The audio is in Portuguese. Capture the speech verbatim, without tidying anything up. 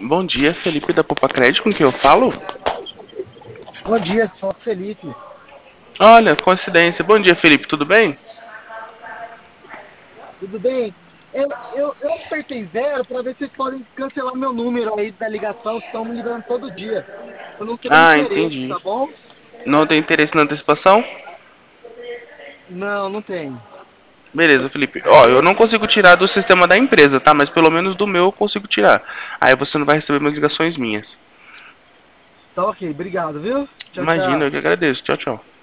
Bom dia, Felipe da Poupa Crédito, com quem eu falo? Bom dia, sou o Felipe. Olha, coincidência. Bom dia, Felipe, tudo bem? Tudo bem? Eu, eu, eu apertei zero para ver se vocês podem cancelar meu número aí da ligação, que estão me ligando todo dia. Eu não tenho Ah, interesse, entendi. tá bom? Não tem interesse na antecipação? Não, não tenho. Beleza, Felipe. Ó, eu Beleza? não consigo tirar do sistema da empresa, tá? Mas pelo menos do meu eu consigo tirar. Aí você não vai receber mais ligações minhas. Tá ok, obrigado, viu? Tchau, Imagina, eu tchau. que agradeço. Tchau, tchau.